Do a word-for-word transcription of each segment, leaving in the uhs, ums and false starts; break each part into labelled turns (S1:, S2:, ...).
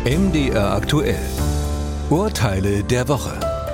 S1: M D R aktuell. Urteile der Woche.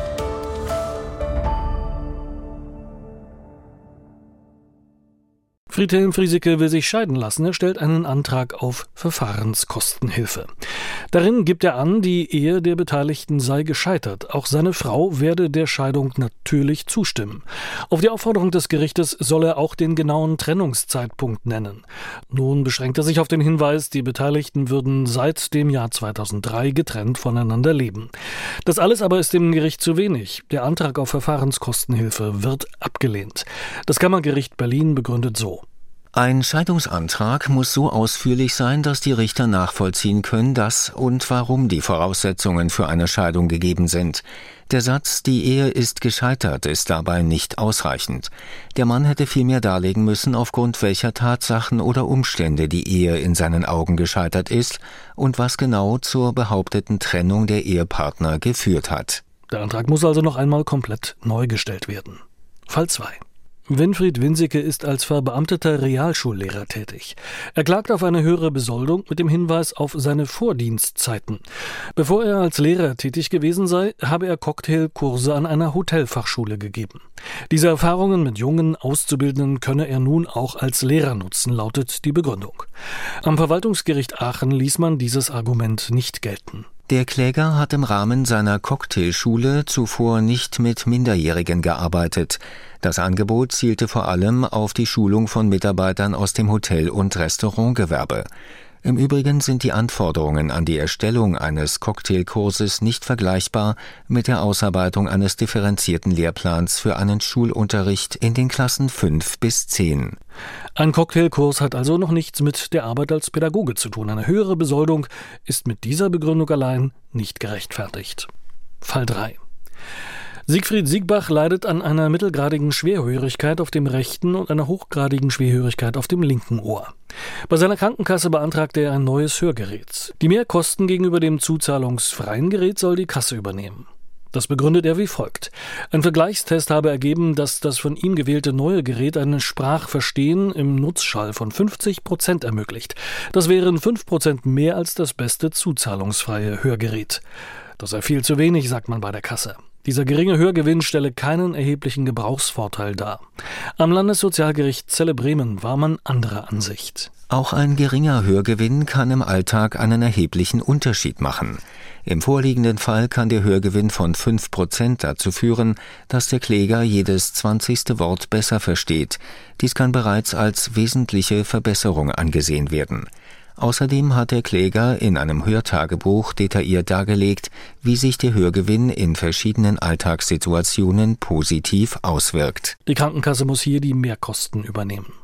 S2: Friedhelm Friesike will sich scheiden lassen. Er stellt einen Antrag auf Verfahrenskostenhilfe. Darin gibt er an, die Ehe der Beteiligten sei gescheitert. Auch seine Frau werde der Scheidung natürlich zustimmen. Auf die Aufforderung des Gerichtes soll er auch den genauen Trennungszeitpunkt nennen. Nun beschränkt er sich auf den Hinweis, die Beteiligten würden seit dem Jahr zweitausenddrei getrennt voneinander leben. Das alles aber ist dem Gericht zu wenig. Der Antrag auf Verfahrenskostenhilfe wird abgelehnt. Das Kammergericht Berlin begründet so:
S3: Ein Scheidungsantrag muss so ausführlich sein, dass die Richter nachvollziehen können, dass und warum die Voraussetzungen für eine Scheidung gegeben sind. Der Satz, die Ehe ist gescheitert, ist dabei nicht ausreichend. Der Mann hätte vielmehr darlegen müssen, aufgrund welcher Tatsachen oder Umstände die Ehe in seinen Augen gescheitert ist und was genau zur behaupteten Trennung der Ehepartner geführt hat.
S2: Der Antrag muss also noch einmal komplett neu gestellt werden. Fall zwei. Winfried Winsike ist als verbeamteter Realschullehrer tätig. Er klagt auf eine höhere Besoldung mit dem Hinweis auf seine Vordienstzeiten. Bevor er als Lehrer tätig gewesen sei, habe er Cocktailkurse an einer Hotelfachschule gegeben. Diese Erfahrungen mit jungen Auszubildenden könne er nun auch als Lehrer nutzen, lautet die Begründung. Am Verwaltungsgericht Aachen ließ man dieses Argument nicht gelten.
S3: Der Kläger hat im Rahmen seiner Cocktailschule zuvor nicht mit Minderjährigen gearbeitet. Das Angebot zielte vor allem auf die Schulung von Mitarbeitern aus dem Hotel- und Restaurantgewerbe. Im Übrigen sind die Anforderungen an die Erstellung eines Cocktailkurses nicht vergleichbar mit der Ausarbeitung eines differenzierten Lehrplans für einen Schulunterricht in den Klassen fünf bis zehn.
S2: Ein Cocktailkurs hat also noch nichts mit der Arbeit als Pädagoge zu tun. Eine höhere Besoldung ist mit dieser Begründung allein nicht gerechtfertigt. Fall drei. Siegfried Siegbach leidet an einer mittelgradigen Schwerhörigkeit auf dem rechten und einer hochgradigen Schwerhörigkeit auf dem linken Ohr. Bei seiner Krankenkasse beantragte er ein neues Hörgerät. Die Mehrkosten gegenüber dem zuzahlungsfreien Gerät soll die Kasse übernehmen. Das begründet er wie folgt: Ein Vergleichstest habe ergeben, dass das von ihm gewählte neue Gerät ein Sprachverstehen im Nutzschall von fünfzig Prozent ermöglicht. Das wären fünf Prozent mehr als das beste zuzahlungsfreie Hörgerät. Das sei viel zu wenig, sagt man bei der Kasse. Dieser geringe Hörgewinn stelle keinen erheblichen Gebrauchsvorteil dar. Am Landessozialgericht Celle-Bremen war man anderer Ansicht.
S3: Auch ein geringer Hörgewinn kann im Alltag einen erheblichen Unterschied machen. Im vorliegenden Fall kann der Hörgewinn von fünf Prozent dazu führen, dass der Kläger jedes zwanzigste Wort besser versteht. Dies kann bereits als wesentliche Verbesserung angesehen werden. Außerdem hat der Kläger in einem Hörtagebuch detailliert dargelegt, wie sich der Hörgewinn in verschiedenen Alltagssituationen positiv auswirkt.
S2: Die Krankenkasse muss hier die Mehrkosten übernehmen.